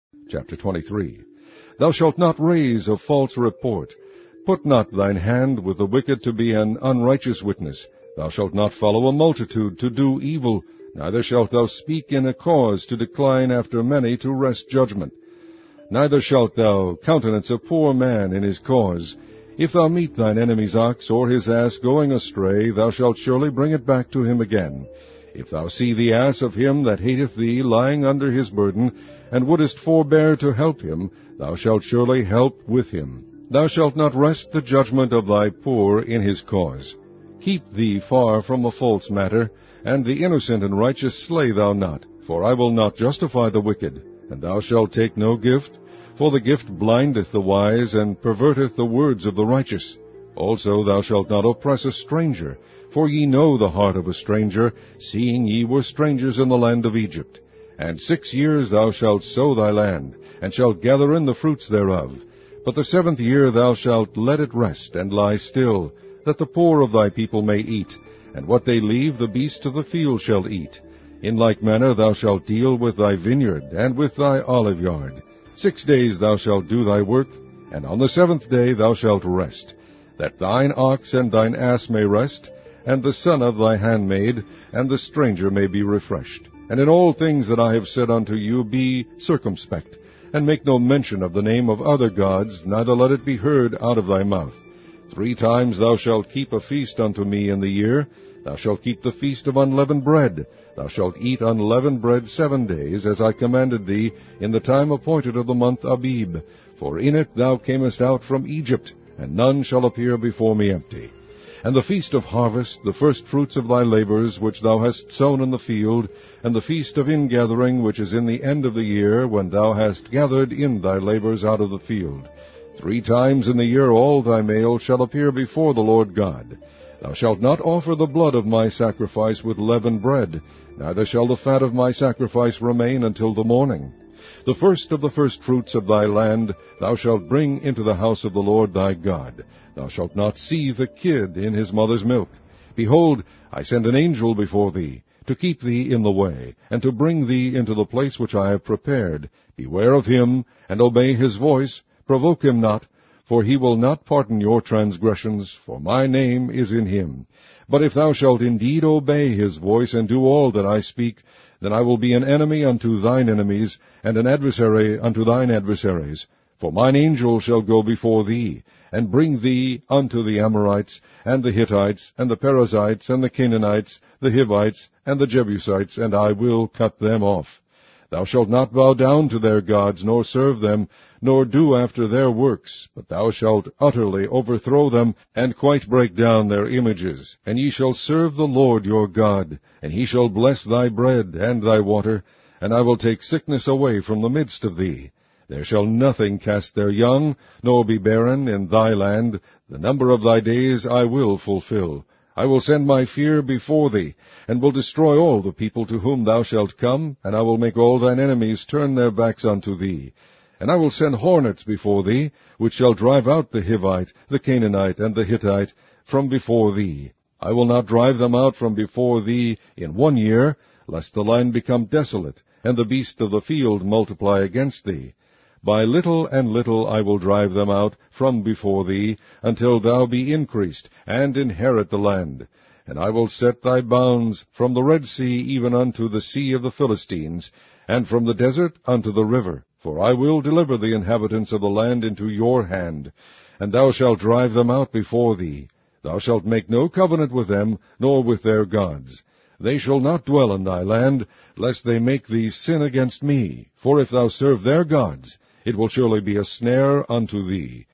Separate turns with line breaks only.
Chapter 23. Thou shalt not raise a false report. Put not thine hand with the wicked to be an unrighteous witness. Thou shalt not follow a multitude to do evil, neither shalt thou speak in a cause to decline after many to wrest judgment. Neither shalt thou countenance a poor man in his cause. If thou meet thine enemy's ox or his ass going astray, thou shalt surely bring it back to him again. If thou see the ass of him that hateth thee lying under his burden, and wouldest forbear to help him, thou shalt surely help with him. Thou shalt not wrest the judgment of thy poor in his cause. Keep thee far from a false matter, and the innocent and righteous slay thou not, for I will not justify the wicked. And thou shalt take no gift, for the gift blindeth the wise, and perverteth the words of the righteous. Also thou shalt not oppress a stranger, for ye know the heart of a stranger, seeing ye were strangers in the land of Egypt. And 6 years thou shalt sow thy land, and shalt gather in the fruits thereof. But the 7th year thou shalt let it rest, and lie still, that the poor of thy people may eat, and what they leave the beasts of the field shall eat. In like manner thou shalt deal with thy vineyard, and with thy olive yard. 6 days thou shalt do thy work, and on the 7th day thou shalt rest, that thine ox and thine ass may rest, and the son of thy handmaid, and the stranger may be refreshed. And in all things that I have said unto you be circumspect, and make no mention of the name of other gods, neither let it be heard out of thy mouth. 3 times thou shalt keep a feast unto me in the year. Thou shalt keep the feast of unleavened bread. Thou shalt eat unleavened bread 7 days, as I commanded thee, in the time appointed of the month Abib. For in it thou camest out from Egypt, and none shall appear before me empty. And the feast of harvest, the first fruits of thy labors, which thou hast sown in the field, and the feast of ingathering, which is in the end of the year, when thou hast gathered in thy labors out of the field. 3 times in the year all thy male shall appear before the Lord God. Thou shalt not offer the blood of my sacrifice with leavened bread, neither shall the fat of my sacrifice remain until the morning. The first of the firstfruits of thy land thou shalt bring into the house of the Lord thy God. Thou shalt not seethe the kid in his mother's milk. Behold, I send an angel before thee, to keep thee in the way, and to bring thee into the place which I have prepared. Beware of him, and obey his voice. Provoke him not, for he will not pardon your transgressions, for my name is in him. But if thou shalt indeed obey his voice, and do all that I speak, then I will be an enemy unto thine enemies, and an adversary unto thine adversaries. For mine angel shall go before thee, and bring thee unto the Amorites, and the Hittites, and the Perizzites, and the Canaanites, the Hivites, and the Jebusites, and I will cut them off. Thou shalt not bow down to their gods, nor serve them, nor do after their works, but thou shalt utterly overthrow them, and quite break down their images. And ye shall serve the Lord your God, and he shall bless thy bread and thy water, and I will take sickness away from the midst of thee. There shall nothing cast their young, nor be barren in thy land. The number of thy days I will fulfill. I will send my fear before thee, and will destroy all the people to whom thou shalt come, and I will make all thine enemies turn their backs unto thee. And I will send hornets before thee, which shall drive out the Hivite, the Canaanite, and the Hittite from before thee. I will not drive them out from before thee in 1 year, lest the land become desolate, and the beasts of the field multiply against thee. By little and little I will drive them out from before thee, until thou be increased, and inherit the land. And I will set thy bounds from the Red Sea even unto the sea of the Philistines, and from the desert unto the river. For I will deliver the inhabitants of the land into your hand, and thou shalt drive them out before thee. Thou shalt make no covenant with them, nor with their gods. They shall not dwell in thy land, lest they make thee sin against me. For if thou serve their gods, it will surely be a snare unto thee.